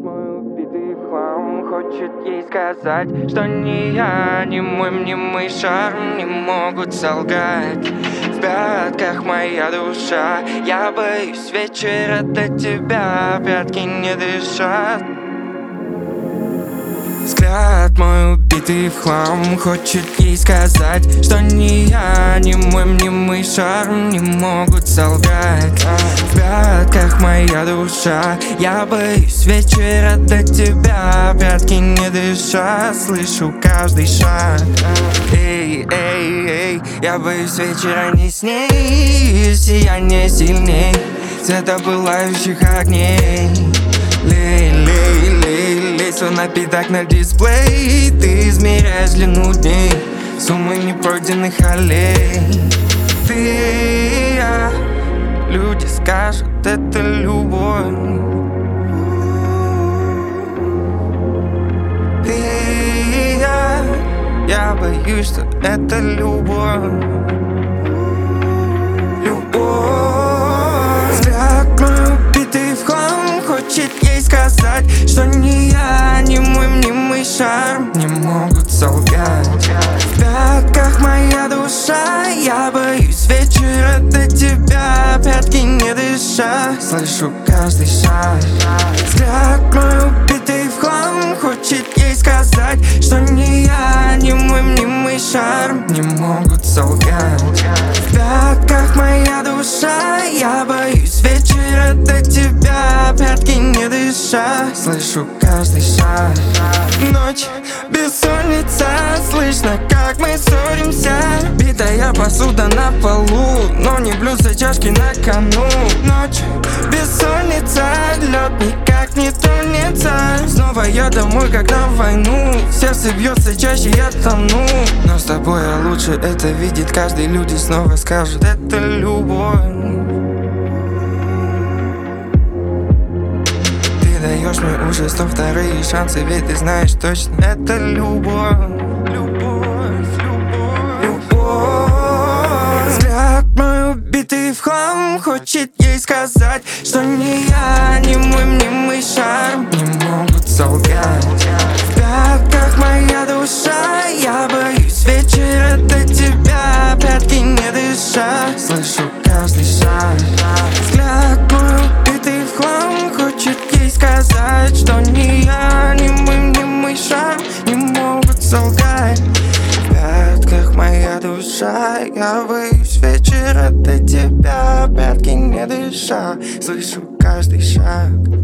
мой убитый в хлам хочет ей сказать, что ни я, ни мой мнимый шарм не могут солгать. В пятках моя душа, я боюсь вечера до тебя, пятки не дышат. Взгляд мой убитый в хлам хочет ей сказать, что ни я, ни мой мнимый шарм не могут солгать. В пятках моя душа, я боюсь вечера до тебя, пятки не дышат, слышу каждый шаг. Эй, эй, эй, я боюсь вечера не с ней, сияние сильней света пылающих огней. Лей, лей, лей, лей свой напиток на дисплей. Ты измеряешь длину дней, суммы непройденных аллей. Ты и я, люди скажут, это любовь. Ты и я боюсь, что это любовь. Любовь. Взгляд мой убитый в хлам хочет ей сказать, что ни я, ни мой мнимый шарм не могут солгать. В пятках моя душа, я боюсь вечера до тебя, пятки не дыша, слышу каждый шаг. Взгляд мой убитый в хлам хочет ей сказать, что ни я, ни мой мнимый шарм не могут солгать. В пятках моя душа, я боюсь вечера до тебя, пятки не дыша, слышу каждый шаг. Ночь, бессонница, слышно, как мы ссоримся. Битая посуда на полу, но не блюдца, чашки на кону. Ночь, бессонница, лед никак не тронется. Снова я домой, как на войну, сердце бьется чаще, я тону. Но с тобой я лучше это видит каждый, люди снова скажут, это любовь. Даешь мне уже 102 шансы, ведь ты знаешь точно, это любовь. Любовь, любовь, любовь. Взгляд мой убитый в хлам хочет ей сказать, что ни я, ни мой мнимый шарм не могут солгать. В пятках моя душа, я боюсь вечера до тебя, пятки не дыша, слышу каждый шаг. Взгляд мой убитый в хлам хочет ей сказать, что ни я, ни мой мнимый шарм не могут солгать. В пятках моя душа, я боюсь вечера до тебя, пятки не дыша, слышу каждый шаг.